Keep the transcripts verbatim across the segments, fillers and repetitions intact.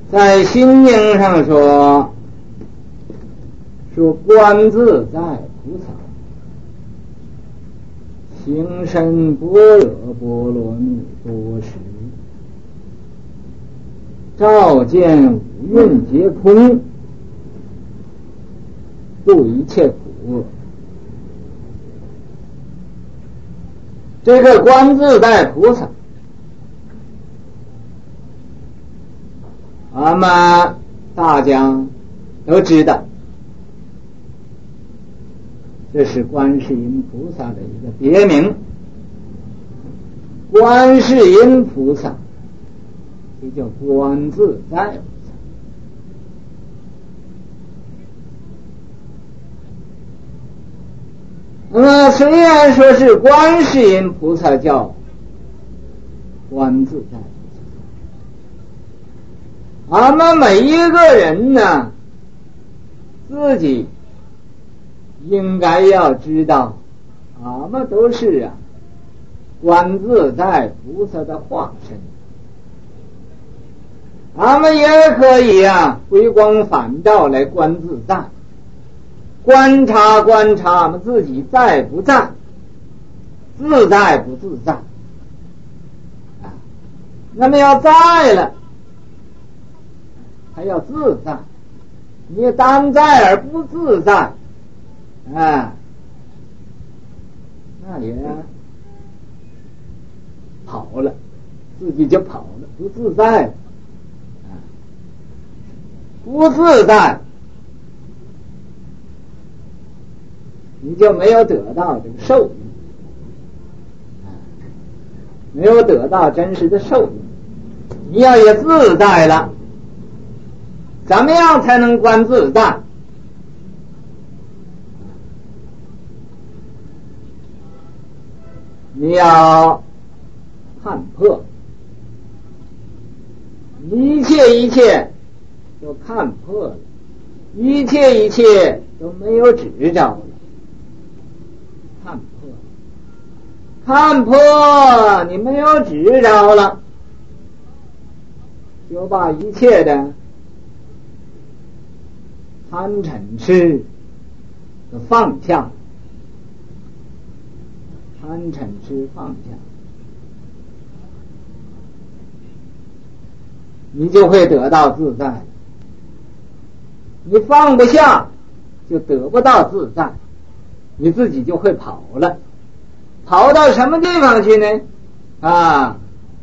在心经上说，说观自在菩萨行深般若波罗蜜多时，照见五蕴皆空，度一切苦厄。这个观自在菩萨，我们大家都知道，这是观世音菩萨的一个别名。观世音菩萨就叫观自在菩萨。那么虽然说是观世音菩萨叫观自在菩萨，俺们每一个人呢，自己应该要知道，俺们都是啊观自在菩萨的化身。俺们也可以啊回光返照来观自在，观察观察俺们自己在不在，自在不自在啊。那么要在了，还要自在。你单在而不自在啊，那也跑了，自己就跑了，不自在了啊，不自在，你就没有得到这个受益啊，没有得到真实的受益。你要也自在了，怎么样才能观自在？你要看破，一切一切都看破了，一切一切都没有执着了。看破，看破，你没有执着了，就把一切的贪嗔痴都放下，贪嗔痴放下，你就会得到自在。你放不下，就得不到自在，你自己就会跑了。跑到什么地方去呢？啊，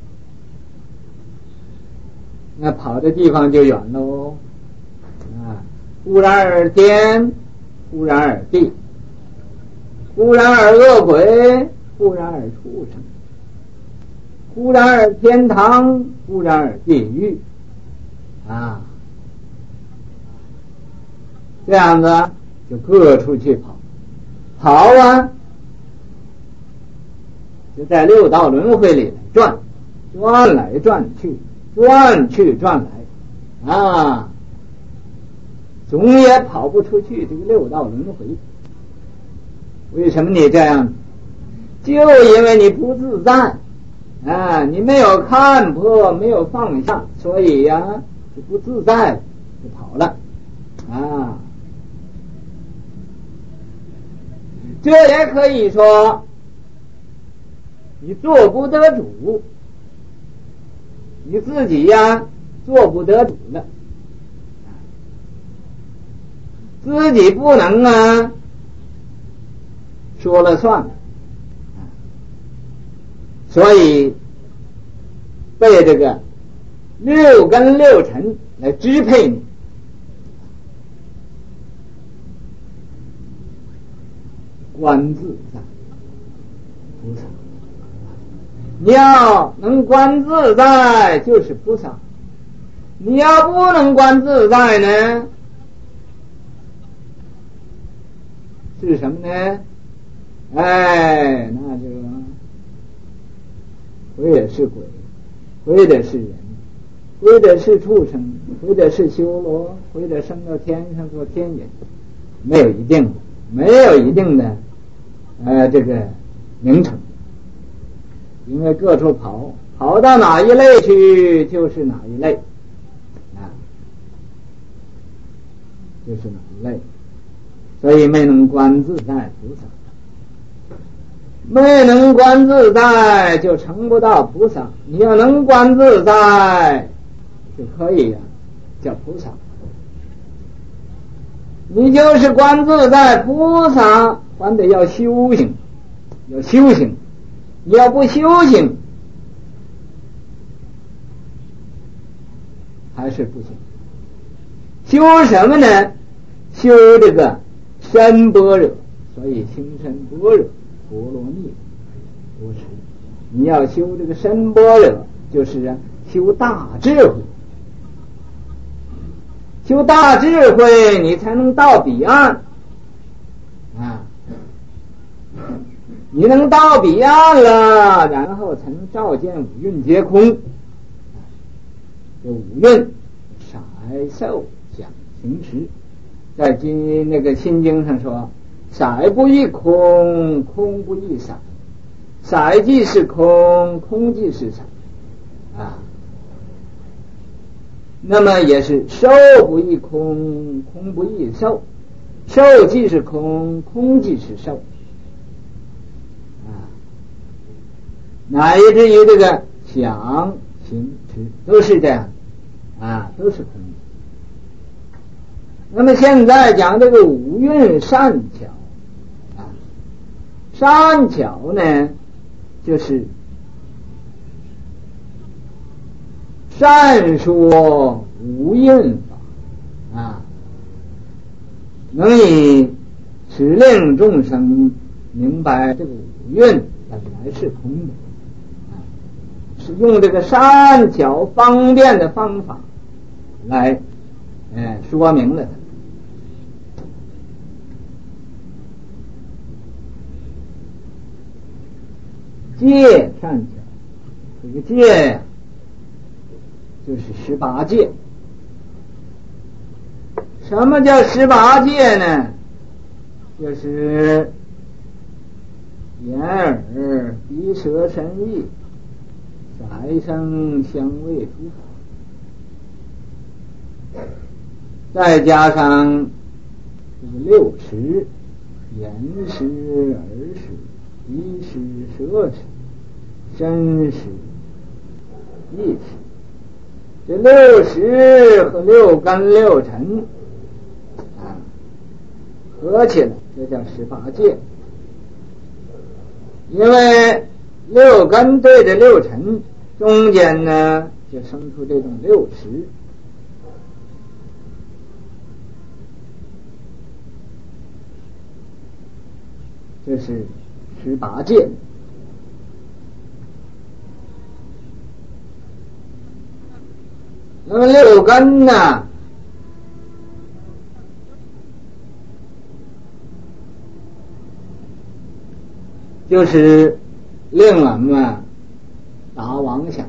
那跑的地方就远喽。啊，忽然而天，忽然而地，忽然而恶鬼，忽然而畜生，忽然而天堂，忽然而地狱啊，这样子就各处去跑，跑啊，就在六道轮回里转，转来转去，转去转来啊，总也跑不出去这个六道轮回。为什么你这样？就因为你不自在啊，你没有看破，没有放下，所以呀、啊、就不自在，就跑了啊。这也可以说你做不得主，你自己呀做不得主了，自己不能啊说了算了，所以被这个六根六尘来支配你。观自在菩萨，你要能观自在就是菩萨，你要不能观自在呢，是什么呢？哎，那就或者是鬼，或者是人，或者是畜生，或者是修罗，或者升到天上做天人，没有一定的，没有一定的呃这个名称，因为各处跑，跑到哪一类去就是哪一类啊。 就是难类，所以没能观自在菩萨。没能观自在就成不到菩萨，你要能观自在就可以呀、啊，叫菩萨。你就是观自在菩萨，还得要修行，要修行。你要不修行，还是不行。修什么呢？修这个身般若，所以行深般若。波罗蜜不是，你要修这个身般若，就是啊，修大智慧，修大智慧，你才能到彼岸啊！你能到彼岸了，然后才能照见五蕴皆空。这五蕴色受想行识，在经那个心经上说。色不异空，空不异色，色即是空，空即是色啊。那么也是受不异空，空不异受，受即是空，空即是受啊。乃至于这个想行识都是这样啊，都是空。那么现在讲这个五蕴善巧。善巧呢，就是善说无印法啊，能以使令众生明白这个五蕴本来是空的啊，是用这个善巧方便的方法来哎说明了它。戒善巧，这个戒呀，就是十八戒。什么叫十八戒呢？就是眼耳鼻舌身意三生香味触法，再加上这个六识，眼识、耳识、鼻识、舌识、身识、意识，这六识和六根六尘啊，合起来，这叫十八界。因为六根对着六尘，中间呢就生出这种六识。这是十八界。那么六根呢，就是令我们打妄想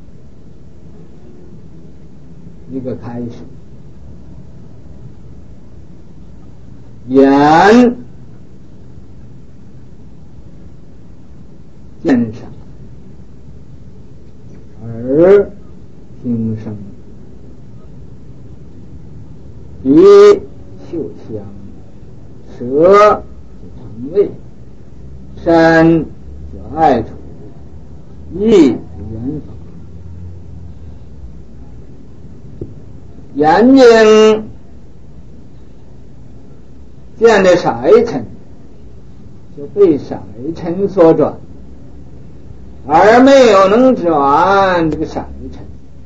一个开始。眼见赏，耳听声，鼻嗅香，舌尝味，身就爱处，意缘法。眼睛见的色尘，就被色尘所转，而没有能转这个色尘。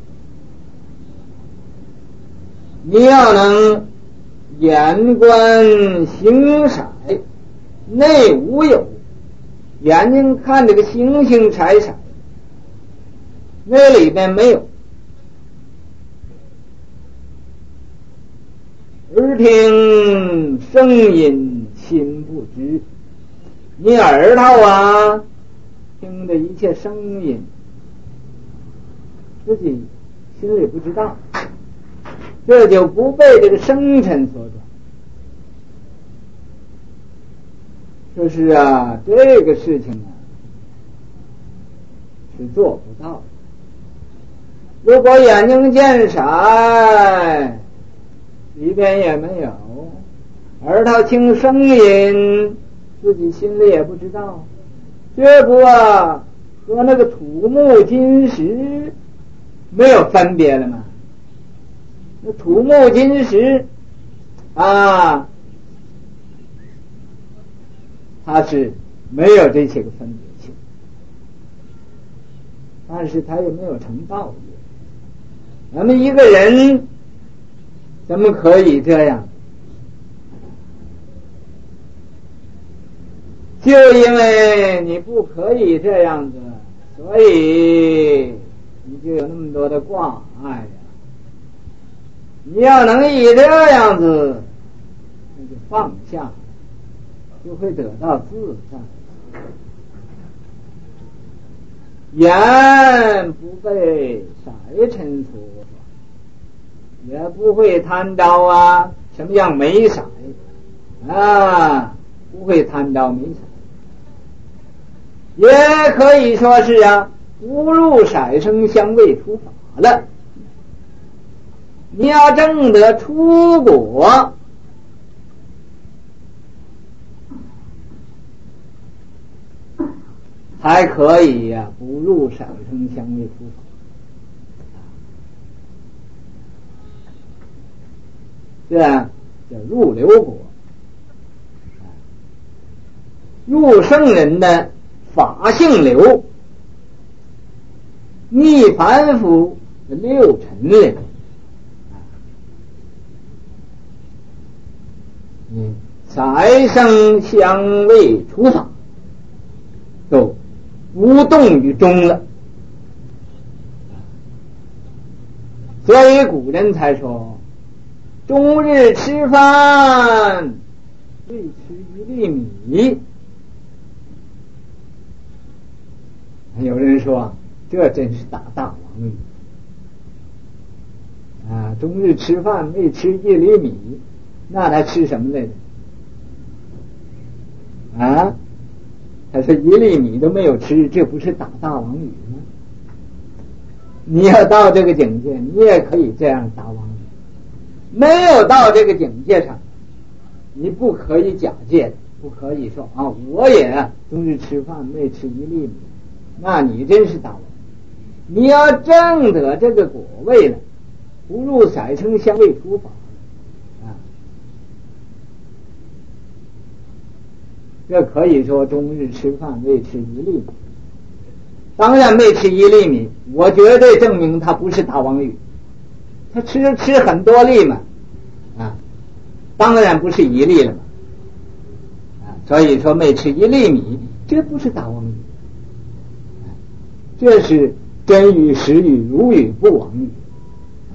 你要能眼观形色，内无有，眼睛看这个形形色色，那里边没有。耳听声音心不知，你耳朵啊听的一切声音，自己心里不知道，这就不被这个声尘所转。就是啊，这个事情啊是做不到的。如果眼睛见色， 里边也没有，耳朵听声音，自己心里也不知道，这不啊和那个土木金石没有分别了吗？那土木金石啊，它是没有这些个分别性，但是它也没有成道业。那么一个人怎么可以这样？就因为你不可以这样子，所以你就有那么多的挂碍呀。你要能以这样子，那就放下，就会得到自在。眼不被色尘所转，也不会贪着啊什么样美色啊，不会贪着美色，也可以说是啊不入色声香味触法了。你要证得出果，还可以呀、啊、不入色声香味触法，这叫入流果。入圣人的法性流，逆凡夫的六尘流。嗯，色声香味触法都无动于中了，所以古人才说终日吃饭未吃一粒米。有人说这真是大大王语啊！终日吃饭未吃一粒米，那他吃什么来着？啊，他说一粒米都没有吃，这不是打大王语吗？你要到这个境界，你也可以这样打王语。没有到这个境界上，你不可以假借的，不可以说啊，我也终日吃饭没吃一粒米，那你真是打王。你要证得这个果位了，不入色声香味触法啊，这可以说终日吃饭未吃一粒米。当然没吃一粒米，我绝对证明他不是大王语，他吃吃很多粒嘛，啊，当然不是一粒了嘛，啊，所以说没吃一粒米，这不是大王语，啊，这是真语实语如语不枉语，啊，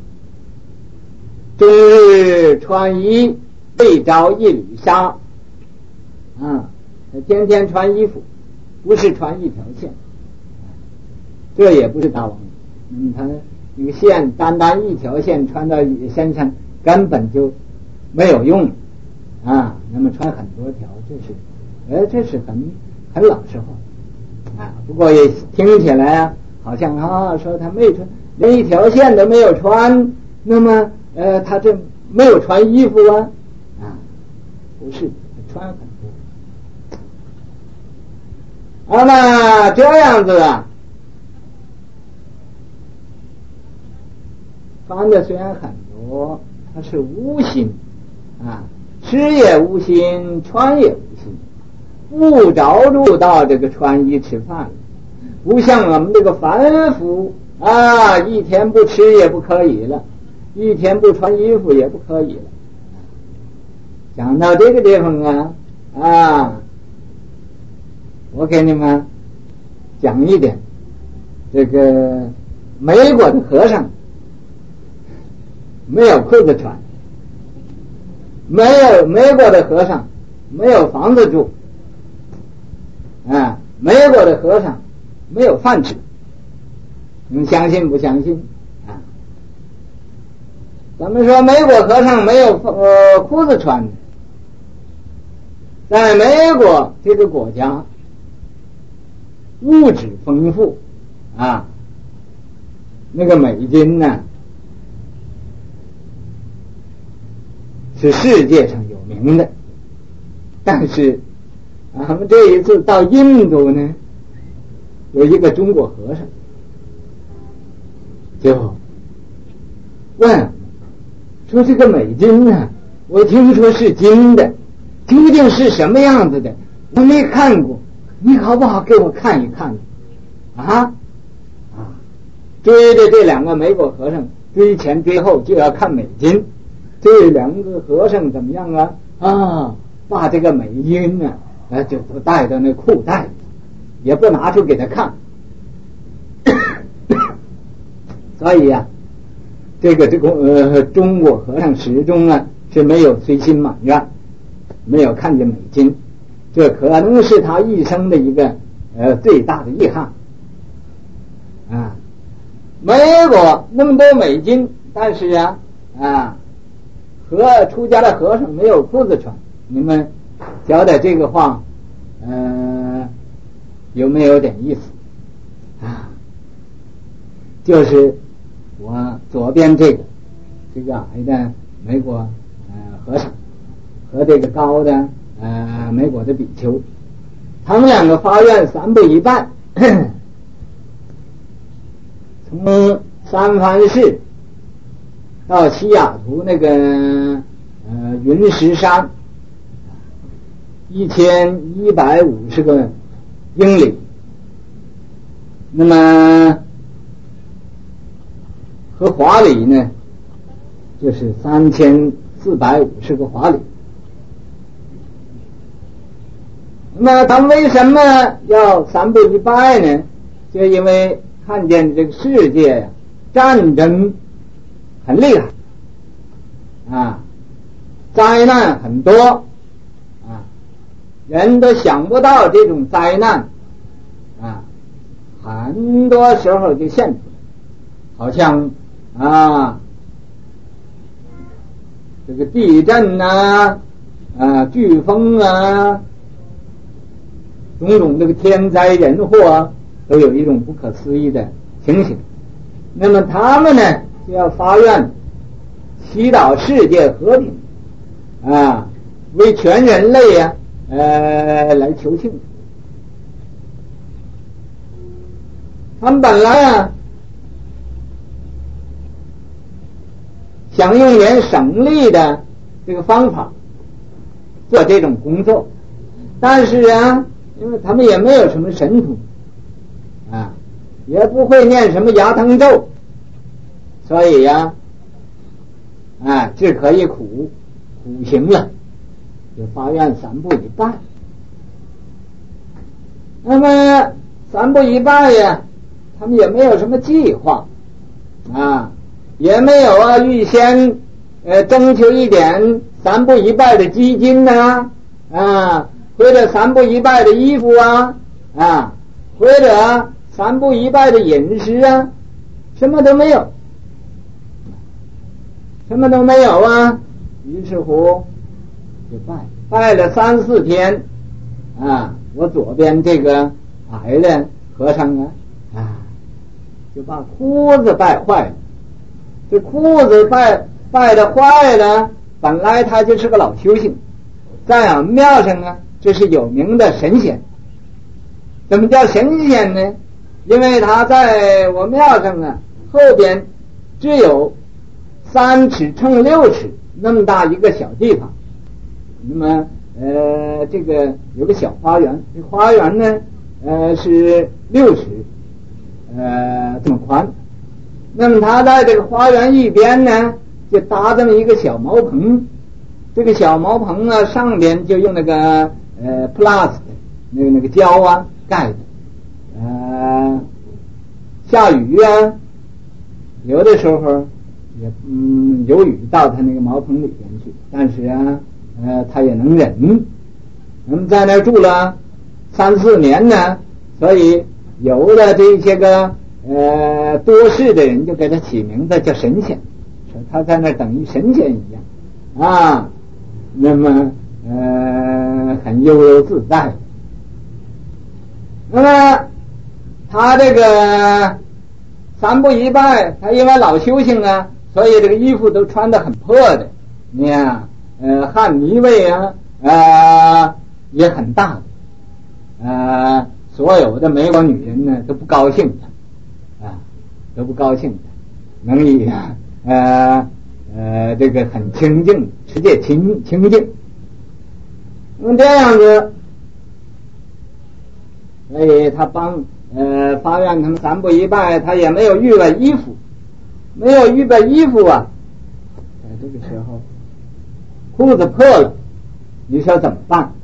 终日穿衣未着一缕纱，啊，他天天穿衣服，不是穿一条线。这也不是大王语，嗯，他那个线单单一条线穿到身上根本就没有用啊。那么穿很多条，这是，呃，这是很很老实话啊。不过也听起来啊，好像啊说他没穿，连一条线都没有穿，那么呃他这没有穿衣服啊啊，不是穿很多。啊，那这样子啊。穿的虽然很多，它是无心啊，吃也无心，穿也无心，不着入到这个穿衣吃饭，不像我们这个凡夫啊，一天不吃也不可以了，一天不穿衣服也不可以了。讲到这个地方啊啊，我给你们讲一点，这个美国的和尚没有裤子穿，没有美国的和尚没有房子住，啊，美国的和尚没有饭吃，你相信不相信啊？咱们说美国和尚没有呃裤子穿，在美国这个国家物质丰富啊，那个美金呢是世界上有名的。但是啊，我们这一次到印度呢，有一个中国和尚就问说，这个美金呢，我听说是金的，究竟是什么样子的？我没看过，你好不好给我看一看啊？啊，追着这两个美国和尚追前追后，就要看美金。这两个和尚怎么样啊？啊，把这个美金呢，啊，就都带到那裤袋里，也不拿出给他看。所以呀、啊，这个这个呃，中国和尚始终啊是没有随心满愿，没有看见美金，这可能是他一生的一个呃最大的遗憾啊。美国那么多美金，但是啊啊，和出家的和尚没有裤子穿，你们觉得这个话呃有没有点意思啊？就是我左边这个这个矮的美国呃和尚和这个高的呃美国的比丘，他们两个发愿三步一拜，从三藩市到西雅图那个呃云石山一千一百五十个英里，那么和华里呢就是三千四百五十个华里。那么他们为什么要三步一拜呢？就因为看见这个世界呀、啊，战争很厉害啊，灾难很多啊，人都想不到这种灾难啊，很多时候就现出来，好像啊，这个地震啊，啊，飓风啊，种种这个天灾人祸啊，都有一种不可思议的情形。那么他们呢，就要发愿祈祷世界和平啊，为全人类啊，呃，来求庆。他们本来啊，想用点省力的这个方法做这种工作，但是啊，因为他们也没有什么神通啊，也不会念什么牙疼咒，所以呀、啊，啊，只可以苦苦行了，就发愿三步一拜。那么三步一拜呀，他们也没有什么计划啊，也没有啊预先呃征求一点三步一拜的基金呐 啊, 啊，或者三步一拜的衣服啊啊，或者三步一拜的饮食啊，什么都没有，什么都没有啊。于是乎就拜拜了三四天啊，我左边这个矮的和尚啊啊，就把裤子拜坏了。这裤子拜拜的坏了，本来他就是个老修行，在俺们庙上啊，这是有名的神仙。怎么叫神仙呢？因为他在我庙上啊，后边只有三尺乘六尺那么大一个小地方，那么呃，这个有个小花园，这花园呢，呃是六尺，呃这么宽。那么他在这个花园一边呢，就搭这么一个小茅棚，这个小茅棚啊，上边就用那个呃 plus 那个那个胶啊盖的，呃，下雨啊，有的时候也嗯有雨到他那个茅棚里边去，但是啊，呃，他也能忍。那么在那儿住了三四年呢，所以有的这些个呃多事的人就给他起名字叫神仙，说他在那儿等于神仙一样啊，那么呃很悠悠自在。那么他这个三步一拜，他因为老修行啊，所以这个衣服都穿得很破的，你看呃汗泥味啊，呃也很大的，呃所有的美国女人呢都不高兴的，啊都不高兴的，能以啊呃呃这个很清净，直接清清净。那么这样子，所以他帮呃法院他们三步一拜，他也没有预备衣服，没有预备衣服啊，在这个时候裤子破了，你说怎么办？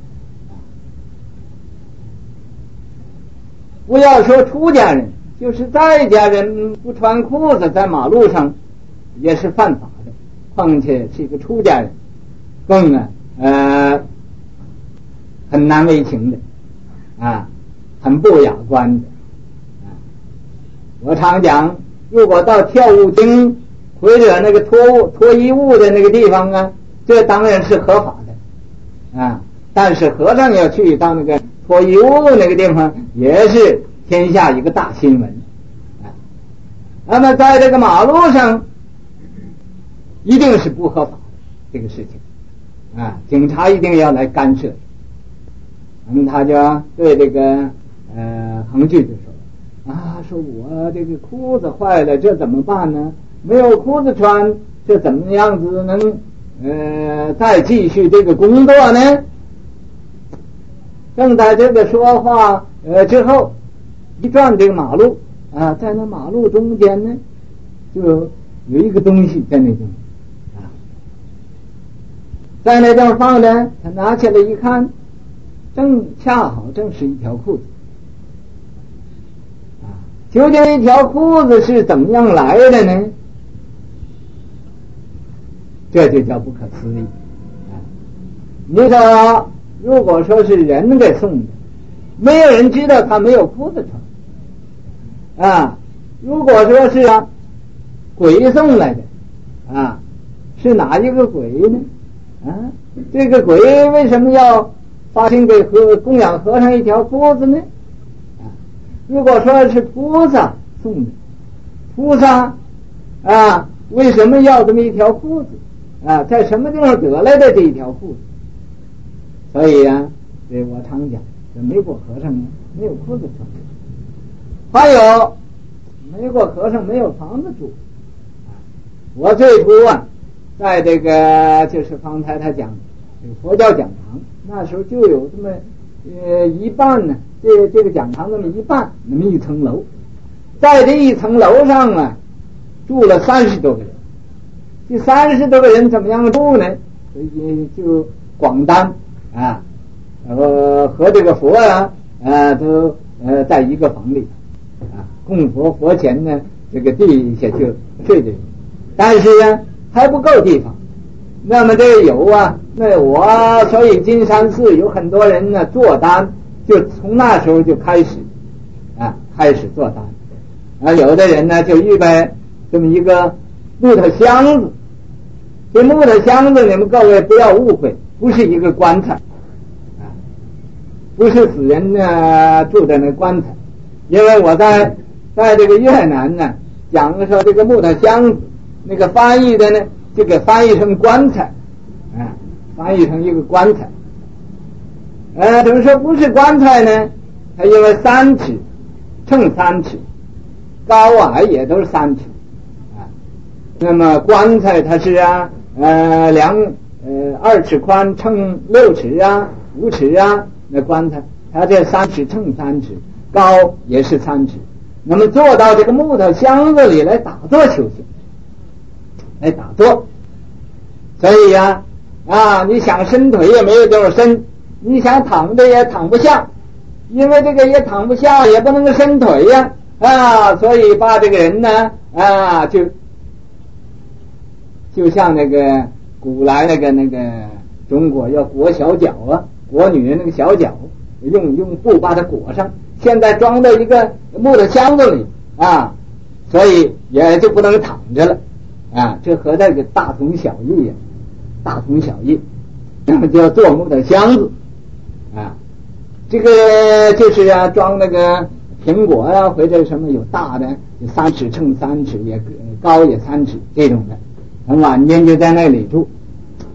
不要说出家人，就是在家人不穿裤子在马路上也是犯法的，况且是一个出家人，更啊呃很难为情的啊，很不雅观的啊。我常讲，如果到跳舞厅或者那个脱脱衣舞的那个地方啊，这当然是合法的啊，但是和尚要去到那个脱衣舞那个地方，也是天下一个大新闻啊。那么在这个马路上一定是不合法的这个事情啊，警察一定要来干涉。那么他就对这个呃恒巨就说啊，说我这个裤子坏了，这怎么办呢？没有裤子穿，这怎么样子能呃再继续这个工作呢？正在这个说话呃之后，一转这个马路啊，在那马路中间呢，就有一个东西在那地方啊，在那地方放着，他拿起来一看，正恰好正是一条裤子啊！究竟一条裤子是怎么样来的呢？这就叫不可思议啊！你说，如果说是人给送的，没有人知道他没有裤子穿啊！如果说是啊鬼送来的啊，是哪一个鬼呢？啊，这个鬼为什么要发行给和供养和尚一条裤子呢？啊，如果说是菩萨送的，菩萨啊，为什么要这么一条裤子？啊，在什么地方得来的这一条裤子？所以啊，这我常讲，这美国和尚没有裤子穿，还有美国和尚没有房子住。啊，我最初啊，在这个就是方才他讲这个佛教讲堂。那时候就有这么呃一半呢，这这个讲堂那么一半，那么一层楼，在这一层楼上啊，住了三十多个人。这三十多个人怎么样住呢？所以就广单啊，呃和这个佛啊，呃都呃在一个房里啊，供佛佛前呢，这个地下就睡着，但是呢还不够地方。那么这个有啊，那我所以金山寺有很多人呢做单，就从那时候就开始啊开始做单啊，有的人呢就预备这么一个木头箱子，这木头箱子你们各位不要误会，不是一个棺材啊，不是死人呢住的那棺材，因为我在在这个越南呢讲的说这个木头箱子，那个翻译的呢就给翻译成棺材啊，翻译成一个棺材。呃，怎么说不是棺材呢？它因为三尺乘三尺，高矮也都是三尺啊。那么棺材它是啊，呃，两呃二尺宽乘六尺啊，五尺啊，那棺材它这三尺乘三尺，高也是三尺。那么做到这个木头箱子里来打坐修行，来打坐。所以呀、啊，啊，你想伸腿也没有地方伸，你想躺着也躺不下，因为这个也躺不下，也不能够伸腿呀，啊，所以把这个人呢，啊，就就像那个古来那个那个中国要裹小脚啊，裹女人那个小脚，用用布把它裹上，现在装到一个木头箱子里啊，所以也就不能躺着了啊，这和那个大同小异呀、啊。大同小异，那么就要做木头箱子啊，这个就是啊装那个苹果啊或者什么有大的三尺乘三尺，也高也三尺这种的，晚间就在那里住。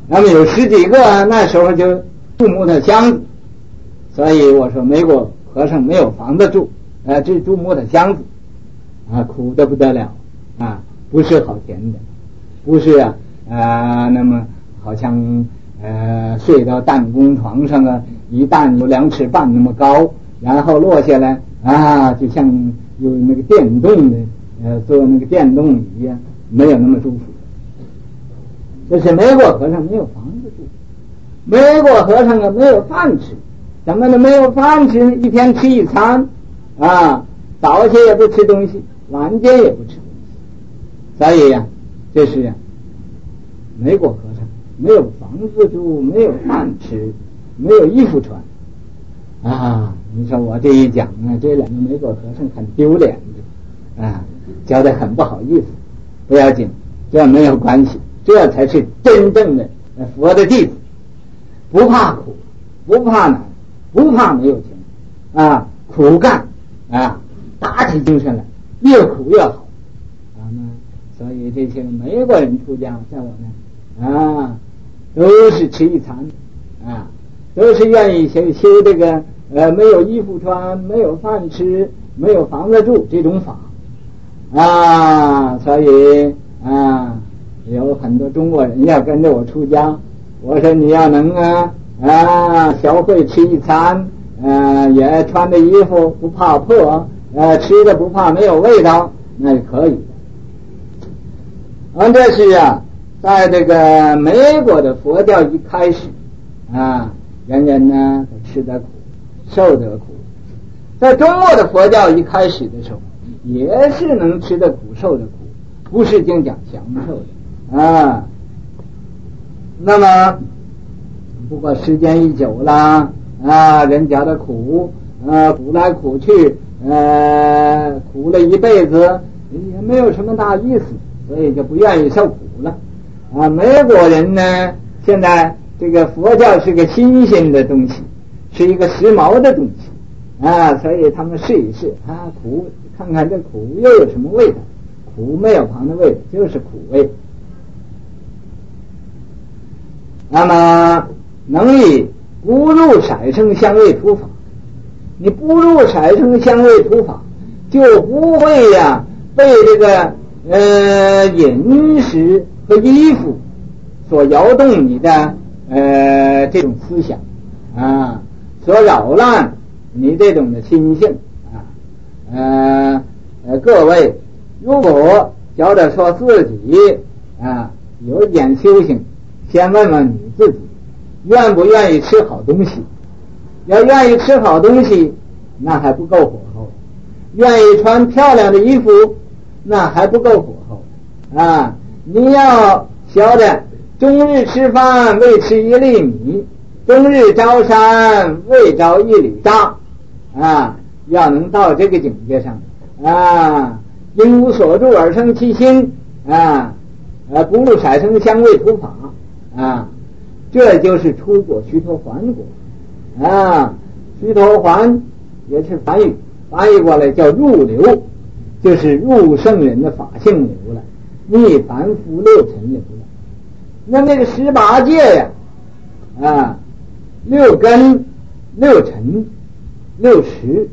那么有十几个，那时候就住木头箱子，所以我说美国和尚没有房子住，呃，这住木头箱子，啊，苦的不得了，啊，不是好甜的，不是啊，呃，那么好像呃睡到弹弓床上啊，一弹有两尺半那么高，然后落下来啊，就像有那个电动的，呃，做那个电动椅呀，没有那么舒服。这是美国和尚没有房子住，美国和尚啊没有饭吃，怎么呢？没有饭吃，一天吃一餐啊，早些也不吃东西，晚间也不吃东西，所以呀、啊，这是呀、啊，美国和尚没有房子住，没有饭吃，没有衣服穿啊！你说我这一讲呢，这两个美国和尚很丢脸的啊，教得很不好意思，不要紧，这没有关系。这才是真正的佛的弟子，不怕苦，不怕难，不怕没有钱啊，苦干啊，打起精神来，越苦越好啊。那所以这些美国人出家在我那啊，都是吃一餐啊，都是愿意修修这个呃没有衣服穿，没有饭吃，没有房子住这种法啊，所以啊。有很多中国人要跟着我出家，我说你要能啊啊学会吃一餐，呃也穿的衣服不怕破，呃吃的不怕没有味道，那是可以的。而这是啊，在这个美国的佛教一开始啊，人人呢都吃得苦，受得苦。在中国的佛教一开始的时候，也是能吃得苦，受得苦，不是净讲享受的。啊，那么不过时间一久了啊，人家的苦啊，苦来苦去，呃，苦了一辈子也没有什么大意思，所以就不愿意受苦了啊。美国人呢，现在这个佛教是个新鲜的东西，是一个时髦的东西啊，所以他们试一试啊，苦，看看这苦又有什么味道？苦没有旁的味道，就是苦味。那么能以不入色声香味触法，你不入色声香味触法，就不会呀、啊、被这个呃饮食和衣服所摇动你的呃这种思想啊，所扰乱你这种的心性啊。呃呃，各位如果觉得说自己啊有点修行，先问问你自己，愿不愿意吃好东西？要愿意吃好东西，那还不够火候；愿意穿漂亮的衣服，那还不够火候啊！你要晓得，终日吃饭为吃一粒米，终日招山为招一缕沙啊！要能到这个境界上啊，因无所住而生其心啊，呃，不入色声香味触法。啊，这就是出果须陀洹果啊！须陀洹也是梵语，翻译过来叫入流，就是入圣人的法性流了，逆凡夫六尘流了。那那个十八界呀，啊，六根、六尘、六识，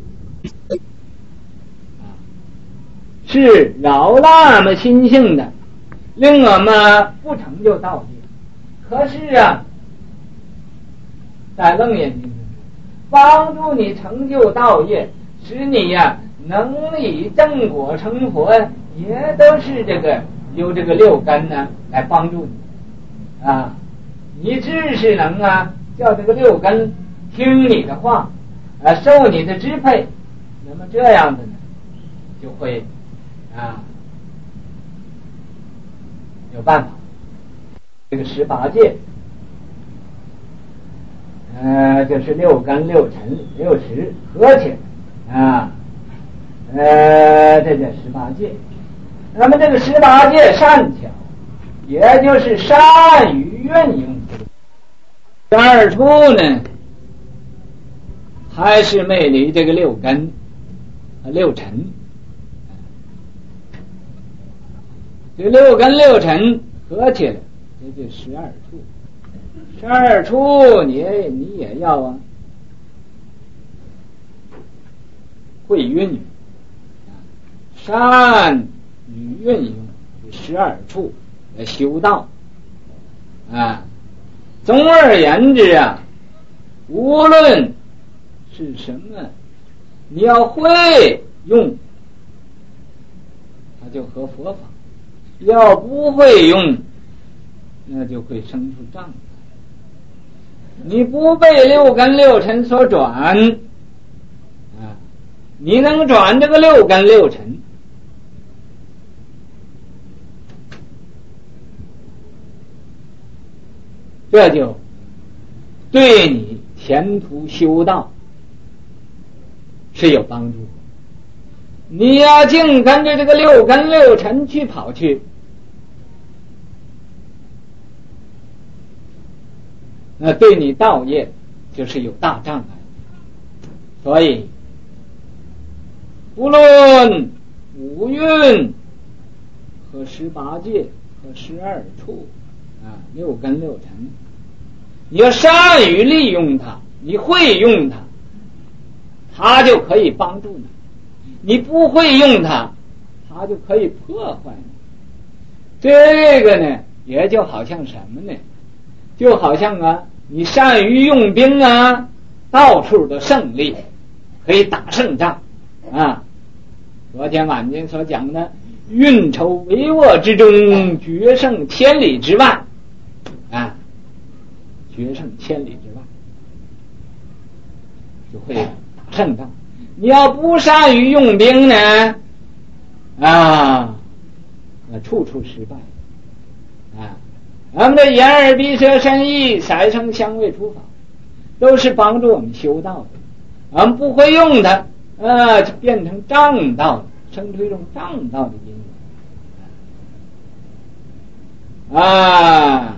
是扰乱我们心性的，令我们不成就道业。可是啊，在楞严经中帮助你成就道业，使你呀、啊、能以正果成佛，也都是这个由这个六根呢来帮助你啊。你只是能啊叫这个六根听你的话啊，受你的支配，那么这样子呢就会啊有办法。这个十八界，呃，就是六根、六尘、六识合起来啊，呃，这叫十八界。那么这个十八界善巧，也就是善于运用。第二处呢，还是没离这个六根、六尘。这六根六尘合起来，这就十二处。 十二处你你也要啊会运用，善于运用十二处的修道啊。总而言之啊，无论是什么，你要会用，它就合佛法；要不会用，那就会生出障碍。你不被六根六尘所转啊，你能转这个六根六尘，这就对你前途修道是有帮助。你要净跟着这个六根六尘去跑去，那对你道业就是有大障碍。所以不论五蕴和十八界和十二处啊，六根六尘，你要善于利用它，你会用它，它就可以帮助你；你不会用它，它就可以破坏你。这个呢，也就好像什么呢？就好像啊，你善于用兵啊，到处的胜利，可以打胜仗啊。昨天晚间所讲的运筹帷幄之中，决胜千里之外啊，决胜千里之外，就会打胜仗。你要不善于用兵呢，啊，那处处失败啊。咱们的眼耳鼻舌身意色声香味触法都是帮助我们修道的，俺们不会用它啊，就变成障道，生出一种障道的因缘啊。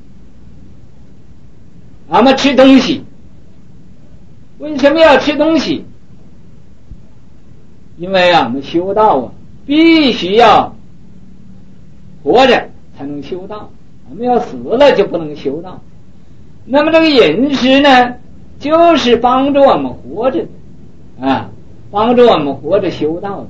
俺们吃东西，为什么要吃东西？因为俺们修道啊，必须要活着才能修道，我们要死了就不能修道。那么这个饮食呢，就是帮助我们活着的啊，帮助我们活着修道的。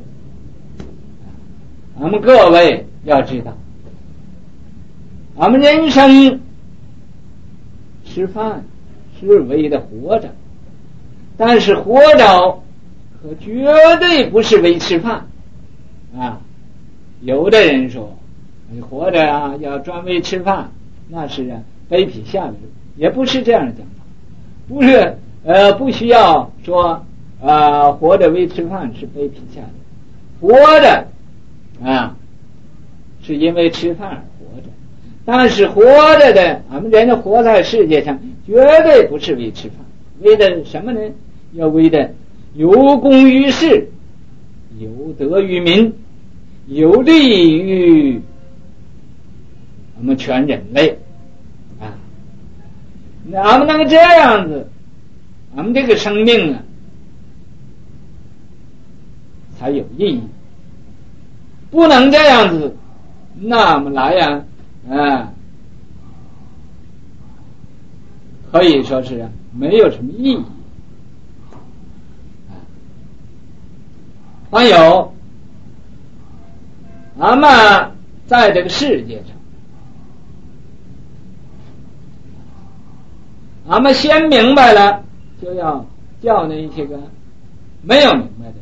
我们各位要知道，我们人生吃饭是为了活着，但是活着可绝对不是为吃饭啊。有的人说你活着啊要专为吃饭，那是啊卑鄙下流，也不是这样讲法。不是呃不需要说呃活着为吃饭是卑鄙下流，活着啊是因为吃饭而活着，但是活着的俺们人活在世界上绝对不是为吃饭，为的什么呢？要为的有功于世，有德于民，有利于我们全人类啊。那俺们能够这样子，俺们这个生命啊才有意义。不能这样子，那么来呀啊，可以说是没有什么意义。还有俺们在这个世界上，俺们先明白了，就要叫那些个没有明白的人。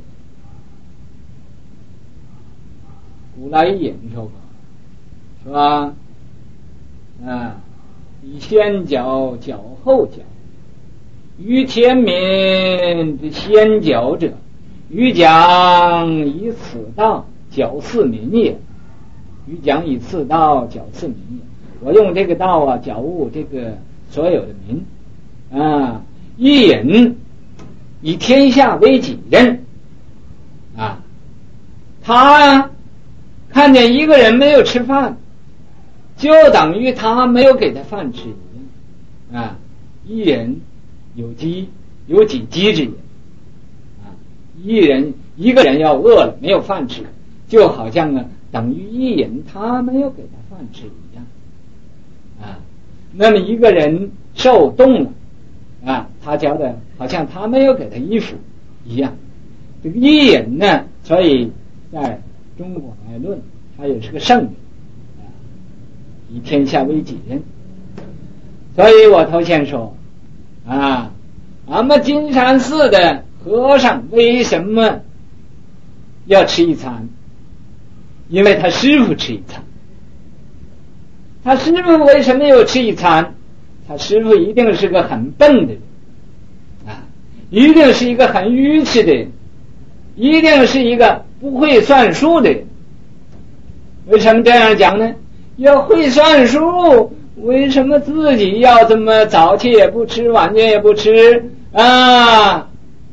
古来隐说过，是吧？啊，以先教教后教，于天民之先教者，欲讲以此道教四民也。欲讲以此道教四民也。我用这个道啊教悟这个所有的民啊，一人以天下为己任啊。他啊看见一个人没有吃饭，就等于他没有给他饭吃一样啊。一人有饥有己饥之也啊。一人一个人要饿了没有饭吃，就好像啊等于一人他没有给他饭吃一样啊。 那么一个人受冻了啊，他觉得好像他没有给他衣服一样。这个伊人呢，所以在中国来论，他也是个圣人啊，以天下为己任。所以我头先说啊，俺们金山寺的和尚为什么要吃一餐？因为他师父吃一餐。他师父为什么要吃一餐？他师父一定是个很笨的人啊，一定是一个很愚痴的人，一定是一个不会算数的人。为什么这样讲呢？要会算数，为什么自己要这么早起也不吃，晚间也不吃啊？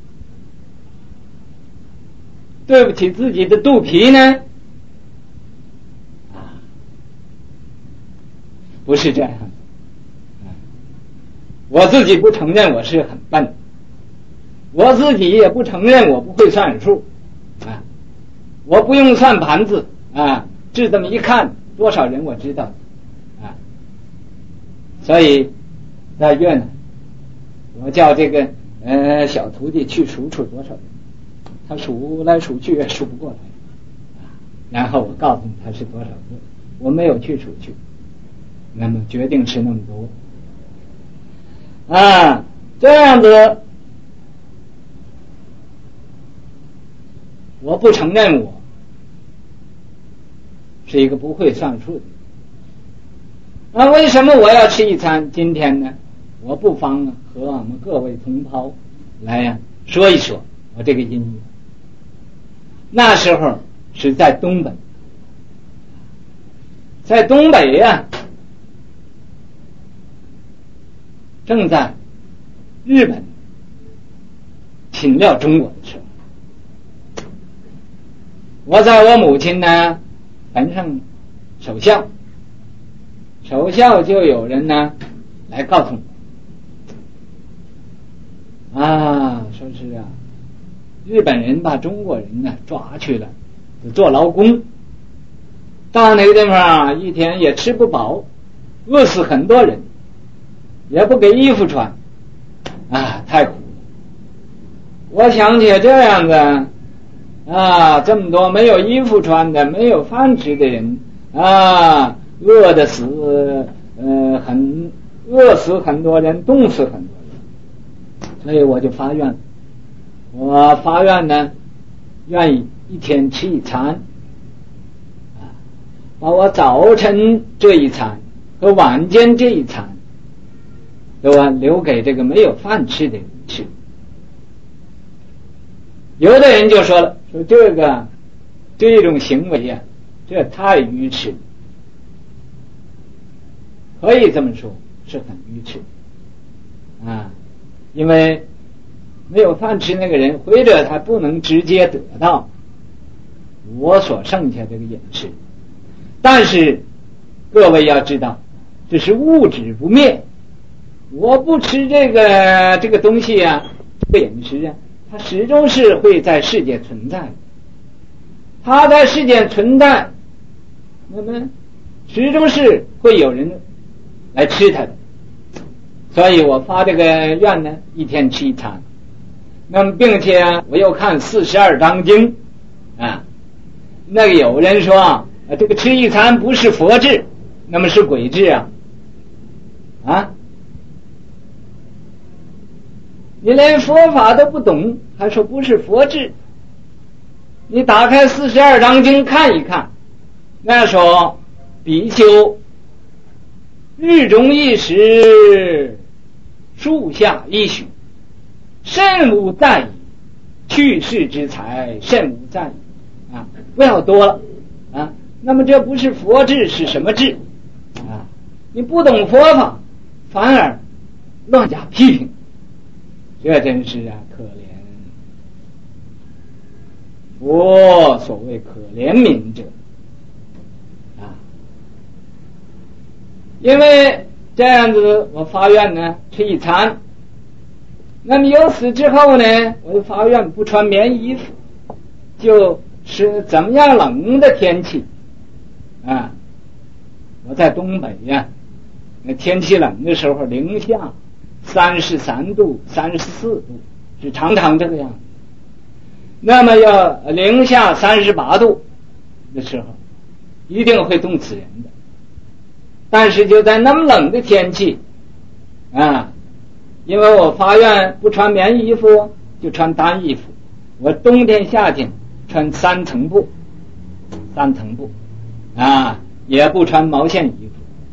对不起自己的肚皮呢？啊，不是这样。我自己不承认我是很笨，我自己也不承认我不会算数啊，我不用算盘子啊，就这么一看多少人我知道啊。所以在越南，我叫这个呃小徒弟去数数多少人，他数来数去也数不过来啊。然后我告诉他是多少个，我没有去数去，那么决定吃那么多。啊，这样子，我不承认我是一个不会算数的。那为什么我要吃一餐？今天呢，我不妨和我们各位同胞来呀、啊、说一说我这个因缘。那时候是在东北，在东北呀、啊。正在日本侵略中国的时候，我在我母亲呢坟上守孝，守孝就有人呢来告诉我啊，说是啊，日本人把中国人呢抓去了，就做劳工，到那个地方一天也吃不饱，饿死很多人。也不给衣服穿啊，太苦了。我想起这样的啊，这么多没有衣服穿的，没有饭吃的人啊，饿得死呃很饿死很多人，冻死很多人。所以我就发愿，我发愿呢愿意一天吃一餐啊，把我早晨这一餐和晚间这一餐都留给这个没有饭吃的人吃。有的人就说了，说这个这种行为呀、啊，这太愚痴了，可以这么说，是很愚痴啊，因为没有饭吃那个人，或者他不能直接得到我所剩下这个饮食。但是各位要知道，这是物质不灭。我不吃这个这个东西啊，这个饮食啊，它始终是会在世界存在的。它在世界存在，那么始终是会有人来吃它的。所以我发这个愿呢，一天吃一餐。那么并且啊，我又看四十二章经啊，那个有人说啊，这个吃一餐不是佛制，那么是鬼制啊啊！你连佛法都不懂，还说不是佛制？你打开四十二章经看一看，那说比丘日中一时，树下一宿，甚无在矣。去世之财，甚无在矣。啊，不要多了啊。那么这不是佛制是什么制啊？你不懂佛法，反而乱加批评。这真是啊，可怜佛所谓可怜悯者啊！因为这样子，我发愿呢吃一餐，那么由此之后呢，我就发愿不穿棉衣服，就是怎么样冷的天气啊，我在东北呀、 那天气冷的时候，零下三十三度、三十四度，是常常这个样子。那么要零下三十八度的时候，一定会冻死人的。但是就在那么冷的天气啊，因为我发愿不穿棉衣服，就穿单衣服。我冬天夏天穿三层布，三层布啊，也不穿毛线衣服。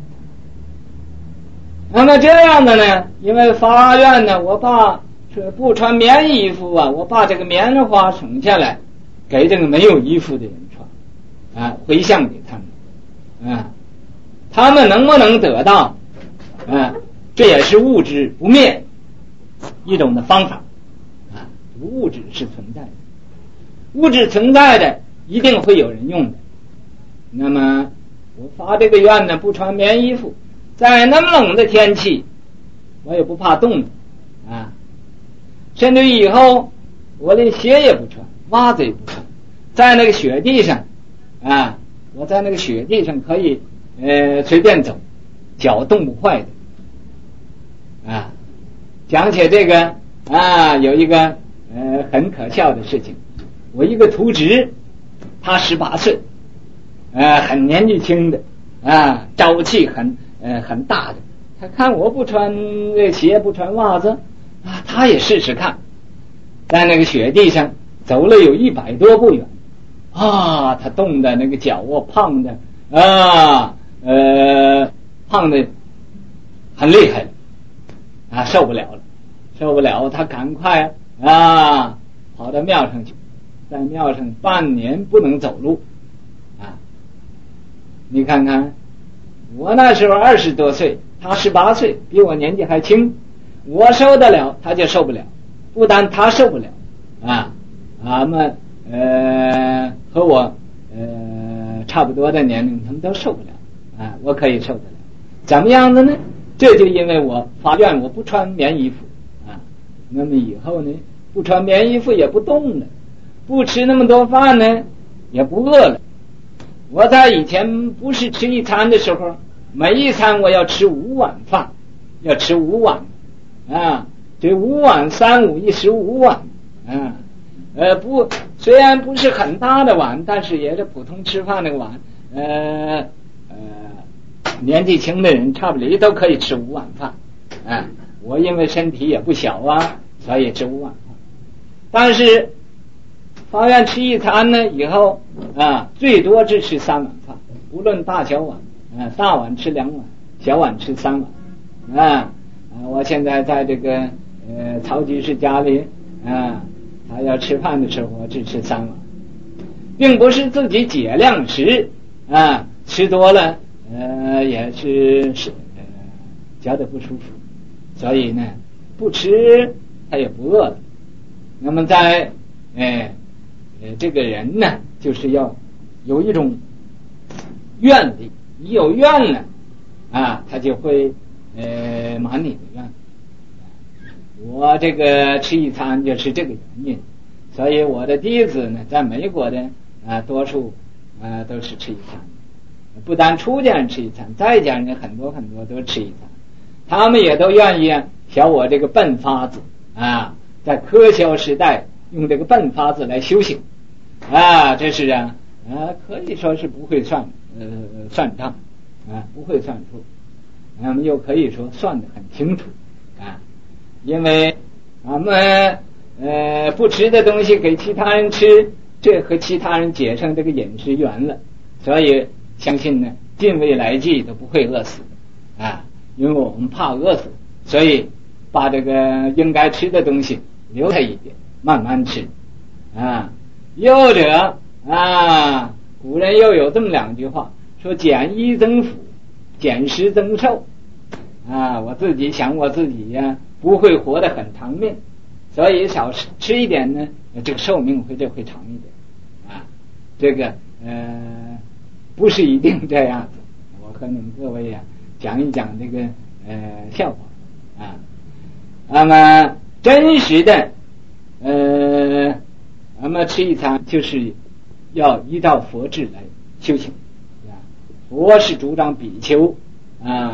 那么这样的呢，因为发愿呢，我把是不穿棉衣服啊，我把这个棉花省下来，给这个没有衣服的人穿啊，回向给他们啊，他们能不能得到啊？这也是物质不灭一种的方法啊，物质是存在的，物质存在的一定会有人用的。那么我发这个愿呢，不穿棉衣服，在那么冷的天气，我也不怕冻啊，甚至以后我连鞋也不穿，袜子也不穿，在那个雪地上啊，我在那个雪地上可以呃随便走，脚冻不坏的啊。讲起这个啊，有一个呃很可笑的事情，我一个徒侄，他十八岁，呃很年纪轻的啊，朝气很呃很大的，他看我不穿鞋不穿袜子啊，他也试试看，在那个雪地上走了有一百多步远啊，他冻的那个脚啊胖的啊呃胖的很厉害了啊，受不了了受不了，他赶快啊跑到庙上去，在庙上半年不能走路啊。你看看我那时候二十多岁，他十八岁，比我年纪还轻，我受得了他就受不了，不但他受不了啊，俺们呃和我呃差不多的年龄他们都受不了啊，我可以受得了。怎么样的呢？这就因为我发愿我不穿棉衣服啊，那么以后呢不穿棉衣服也不冻了，不吃那么多饭呢也不饿了。我在以前不是吃一餐的时候，每一餐我要吃五碗饭，要吃五碗啊，这五碗三五一十五碗啊，呃不，虽然不是很大的碗，但是也是普通吃饭那个碗，呃呃，年纪轻的人差不离都可以吃五碗饭啊。我因为身体也不小啊，所以吃五碗饭。但是发愿吃一餐呢以后啊，最多只吃三碗饭，无论大小碗啊，大碗吃两碗，小碗吃三碗啊。啊我现在在这个呃曹居士家里啊，他要吃饭的时候我只吃三碗，并不是自己解量吃啊，吃多了呃也是是呃觉得不舒服，所以呢不吃他也不饿了。那么在哎呃这个人呢就是要有一种愿力，你有愿呢啊，他就会呃满你的愿。我这个吃一餐就是这个原因，所以我的弟子呢在美国的啊多数啊都是吃一餐，不但出家人吃一餐，在家人很多很多都吃一餐，他们也都愿意学我这个笨法子啊，在科学时代用这个笨法子来修行啊，这是啊啊可以说是不会算呃算账啊，不会算数，那么又可以说算得很清楚啊，因为俺们呃不吃的东西给其他人吃，这和其他人结上这个饮食缘了，所以相信呢近未来际都不会饿死啊，因为我们怕饿死，所以把这个应该吃的东西留下一点慢慢吃啊。又者啊，古人又有这么两句话，说减衣增福，减食增寿啊。我自己想我自己呀、啊、不会活得很长命，所以少吃一点呢，这个寿命会这会长一点啊。这个呃不是一定这样子，我和你们各位呀、啊、讲一讲这个呃笑话啊。那么真实的呃那么吃一餐就是要依照佛制来修行啊。佛是主张比丘啊，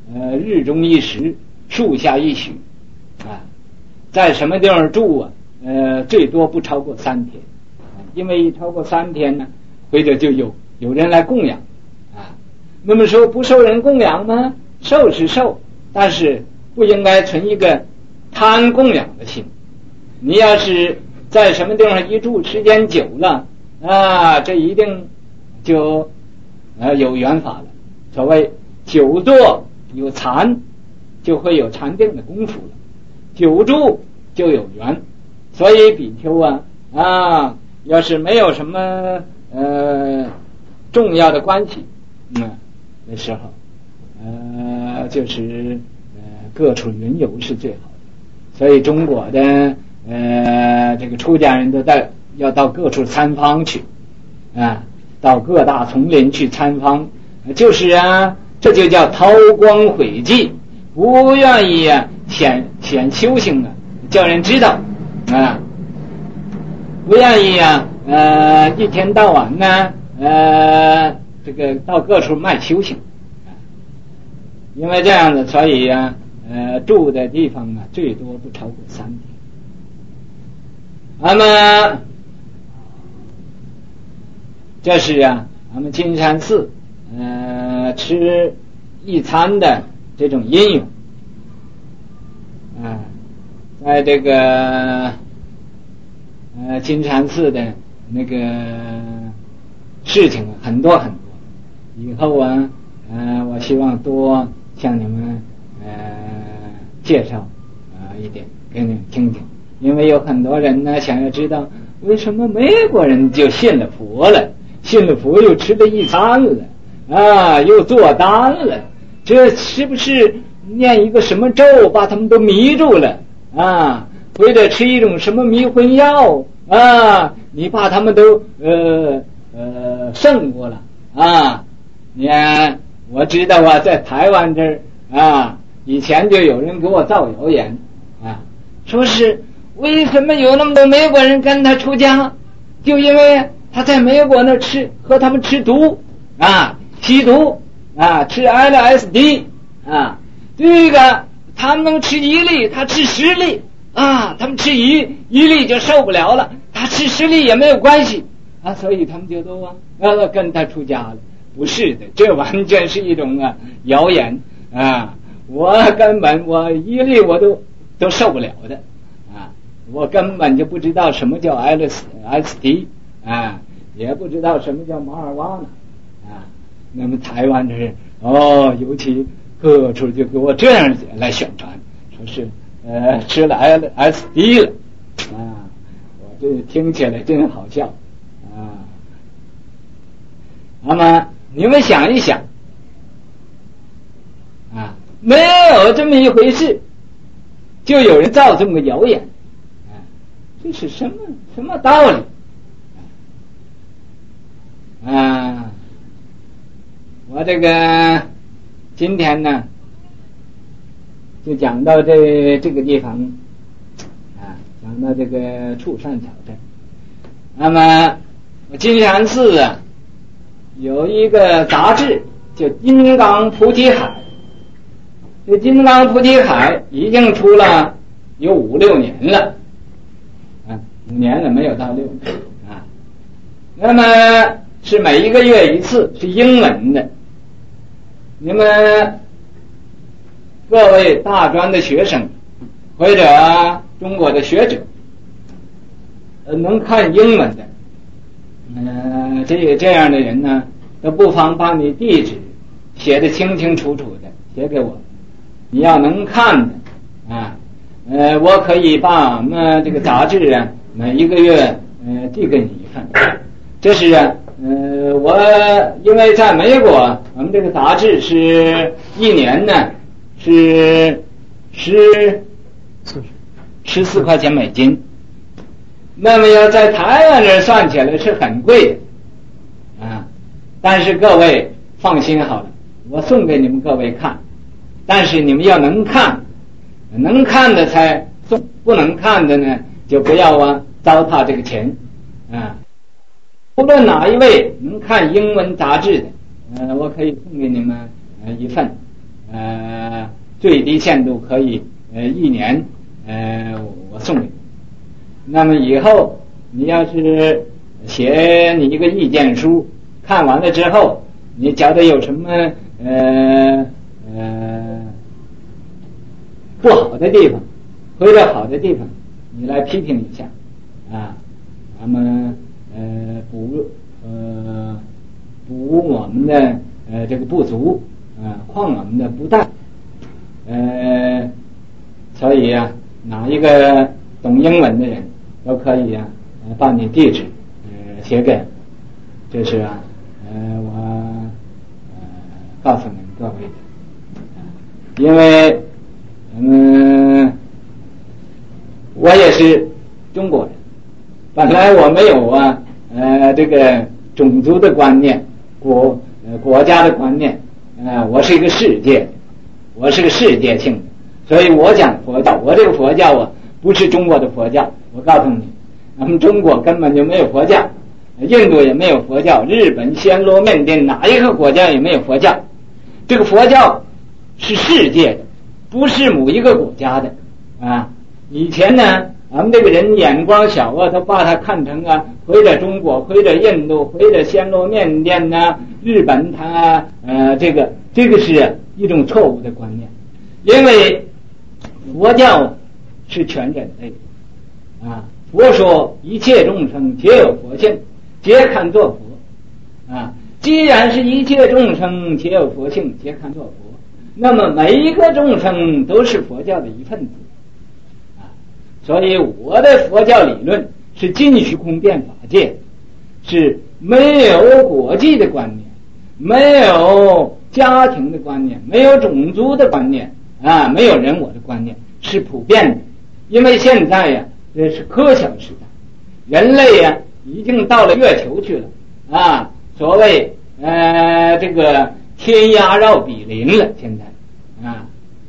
呃日中一时，树下一宿啊，在什么地方住啊？呃，最多不超过三天，因为一超过三天呢，或者就有有人来供养啊。那么说不受人供养吗？受是受，但是不应该存一个贪供养的心。你要是在什么地方一住时间久了啊，这一定就呃有缘法了。所谓久坐有禅，就会有禅定的功夫了；久住就有缘。所以比丘啊啊，要是没有什么呃重要的关系，嗯，那时候呃就是呃各处云游是最好的。所以中国的呃这个出家人都在要到各处参访去啊，到各大丛林去参访，就是啊，这就叫韬光晦迹，不愿意啊显显修行啊，叫人知道啊，不愿意啊呃一天到晚呢呃这个到各处卖修行啊，因为这样的，所以啊呃住的地方啊最多不超过三天。那么这是啊咱们金山寺呃吃一餐的这种因缘啊，在这个呃金山寺的那个事情很多很多，以后啊呃我希望多向你们呃介绍啊、呃、一点给你们听听，因为有很多人呢想要知道为什么美国人就信了佛了，信了佛又吃了一餐了啊，又做单了，这是不是念一个什么咒把他们都迷住了啊？或者吃一种什么迷魂药啊，你把他们都呃呃胜过了啊？你看我知道啊，在台湾这儿啊，以前就有人给我造谣言啊，说是为什么有那么多美国人跟他出家，就因为他在美国那吃和他们吃毒啊，吸毒啊，吃 L S D 啊，这个他们能吃一粒，他吃十粒啊，他们吃一一粒就受不了了，他吃十粒也没有关系啊，所以他们就都啊呃跟他出家了。不是的，这完全是一种啊谣言啊！我根本我一粒我都都受不了的啊！我根本就不知道什么叫 L S D 啊，也不知道什么叫马尔瓦纳啊。那么台湾这是哦，尤其各处就给我这样来宣传，说是呃吃了 L S D 了啊，我这听起来真好笑啊。那么你们想一想啊，没有这么一回事，就有人造这么个谣言啊，这是什么什么道理啊？我这个今天呢就讲到这这个地方啊，讲到这个处善巧这。那么金山寺啊有一个杂志叫《金刚菩提海》，这《金刚菩提海》已经出了有五六年了啊，五年了没有到六年啊。那么是每一个月一次，是英文的。你们各位大专的学生或者中国的学者，呃，能看英文的，呃，这这样的人呢，都不妨把你地址写得清清楚楚的写给我。你要能看的啊，呃，我可以把我们这个杂志啊，每一个月呃递给你一份。这是啊。呃，我因为在美国，我们这个杂志是一年呢是十十四块钱美金，那么要在台湾这算起来是很贵的啊。但是各位放心好了，我送给你们各位看，但是你们要能看，能看的才送，不能看的呢就不要啊糟蹋这个钱啊。无论哪一位能看英文杂志的，呃，我可以送给你们呃一份， 呃最低限度可以呃一年呃我送给你。那么以后你要是写你一个意见书，看完了之后你觉得有什么呃呃不好的地方或者好的地方，你来批评一下啊，咱们呃补呃补我们的呃这个不足啊，况我们的不当，呃所以啊哪一个懂英文的人都可以啊呃把你地址呃写给，这是啊呃我呃告诉你们各位的，因为嗯我也是中国人，本来我没有啊呃这个种族的观念，国呃国家的观念，呃我是一个世界，我是个世界性的，所以我讲佛教，我这个佛教啊不是中国的佛教，我告诉你，咱们中国根本就没有佛教，印度也没有佛教，日本、暹罗、缅甸哪一个国家也没有佛教。这个佛教是世界的，不是某一个国家的啊。以前呢咱们这个人眼光小啊，都把它看成啊或者中国或者印度或者暹罗、缅甸呐、日本，它呃这个这个是一种错误的观念，因为佛教是全人类啊。佛说一切众生皆有佛性，皆堪作佛啊。既然是一切众生皆有佛性，皆堪作佛，那么每一个众生都是佛教的一份子啊。所以我的佛教理论是尽虚空遍法界，是没有国际的观念，没有家庭的观念，没有种族的观念啊，没有人我的观念，是普遍的。因为现在呀这是科学时代，人类呀已经到了月球去了啊，所谓呃这个天涯绕比邻了，现在啊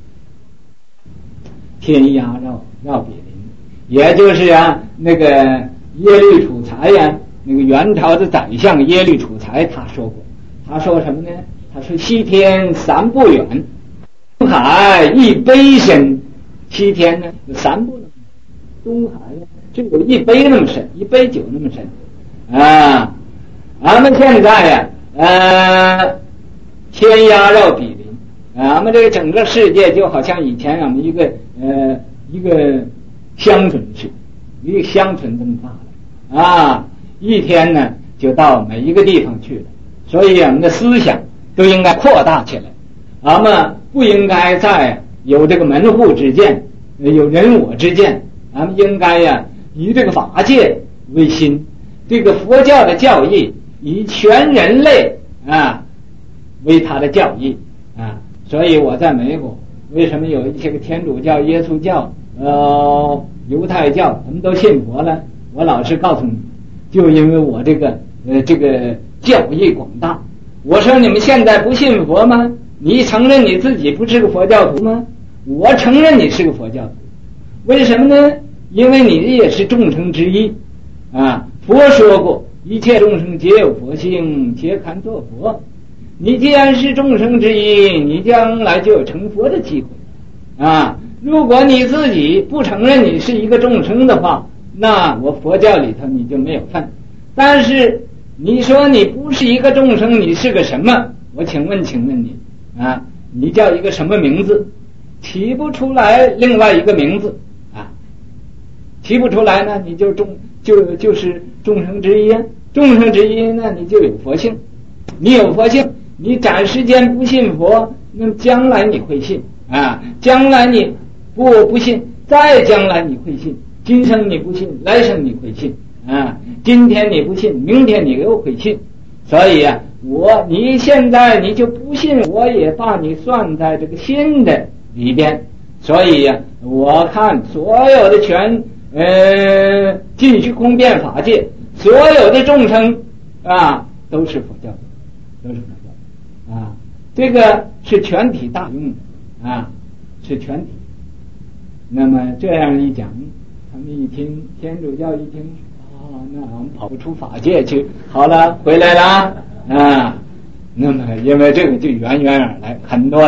天涯绕绕比邻，也就是啊那个耶律楚材呀，那个元朝的宰相耶律楚材他说过，他说什么呢？他说西天三步远，东海一杯深。西天呢有三步，东海呢只有一杯那么深，一杯酒那么深啊。俺们现在呀呃天涯绕比邻，俺们这个整个世界就好像以前俺们一个呃一个乡村似的，一个乡村这么大了啊，一天呢就到每一个地方去了。所以俺们的思想都应该扩大起来，俺们不应该再有这个门户之见，有人我之见，咱们应该呀以这个法界为心，这个佛教的教义以全人类啊为他的教义啊。所以我在美国为什么有一些个天主教、耶稣教、呃犹太教他们都信佛了，我老是告诉你，就因为我这个呃这个教义广大。我说你们现在不信佛吗？你承认你自己不是个佛教徒吗？我承认你是个佛教徒，为什么呢？因为你也是众生之一啊。佛说过一切众生皆有佛性，皆堪作佛。你既然是众生之一，你将来就有成佛的机会啊。如果你自己不承认你是一个众生的话，那我佛教里头你就没有份。但是你说你不是一个众生，你是个什么？我请问请问你啊，你叫一个什么名字？起不出来另外一个名字啊，起不出来呢，你就众就就是众生之一啊。众生之一呢，你就有佛性，你有佛性，你暂时间不信佛，那么将来你会信啊。将来你不不信，再将来你会信。今生你不信，来生你会信啊。今天你不信，明天你又会信。所以啊，我你现在你就不信，我也把你算在这个信的里边。所以呀、啊，我看所有的全呃尽虚空遍法界，所有的众生啊都是佛教的，都是佛教的啊。这个是全体大用的啊，是全体。那么这样一讲，他们一听，天主教一听，啊，那我们跑不出法界去，好了，回来了啊。那么因为这个就源源而来，很多的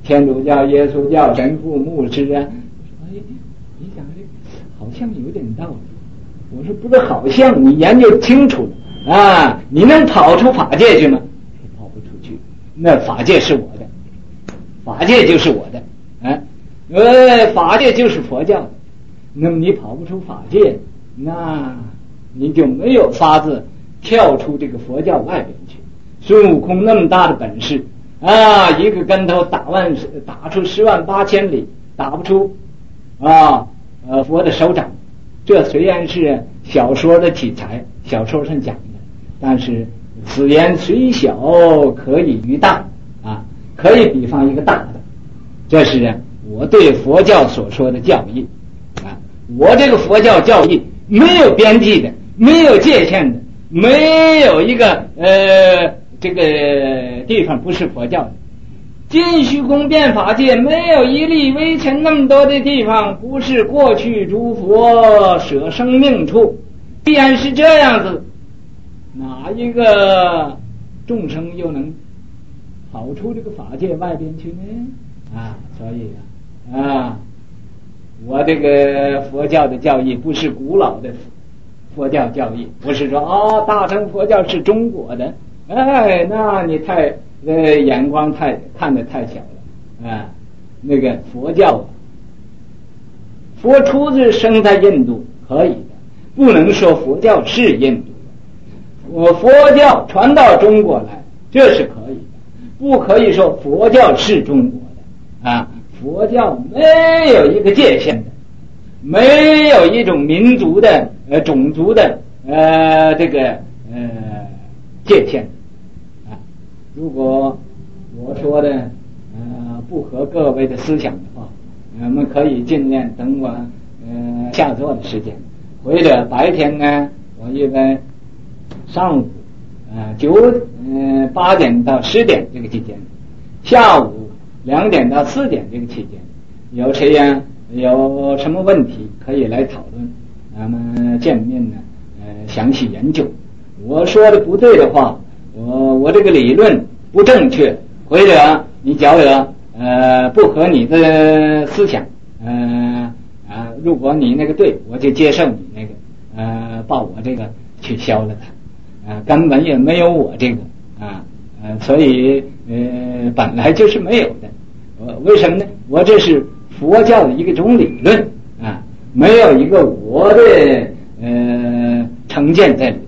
天主教、耶稣教神父、牧师啊，哎，你讲这好像有点道理。我说不是好像，你研究清楚了啊，你能跑出法界去吗？跑不出去，那法界是我的，法界就是我的，啊，呃，法界就是佛教的。那么你跑不出法界，那你就没有法子跳出这个佛教外边去。孙悟空那么大的本事啊，一个跟头打万打出十万八千里，打不出啊呃佛的手掌。这虽然是小说的题材，小说上讲的，但是此言虽小可以喻大啊，可以比方一个大的。这是我对佛教所说的教义啊，我这个佛教教义没有边际的，没有界限的，没有一个呃这个地方不是佛教的。尽虚空遍法界，没有一粒微尘那么多的地方不是过去诸佛舍生命处。既然是这样子，哪一个众生又能跑出这个法界外边去呢？啊，所以啊，我这个佛教的教义不是古老的佛教教义，不是说哦大乘佛教是中国的，哎，那你太呃眼光太看得太小了啊。那个佛教，佛出自生在印度可以的，不能说佛教是印度的。我佛教传到中国来，这是可以的，不可以说佛教是中国的啊。佛教没有一个界限的，没有一种民族的呃种族的呃这个呃界限啊。如果我说的呃不合各位的思想的话，我们可以尽量等我呃下座的时间，或者白天呢，我一般上午呃九呃八点到十点这个期间，下午两点到四点这个期间，有谁呀有什么问题可以来讨论，咱们见面呢呃详细研究。我说的不对的话，我我这个理论不正确，或者你觉得呃不合你的思想，呃啊，如果你那个对，我就接受你那个，呃把我这个取消了它，啊、呃、根本也没有我这个啊呃所以呃本来就是没有的。我为什么呢？我这是佛教的一个种理论啊，没有一个我的呃成见在里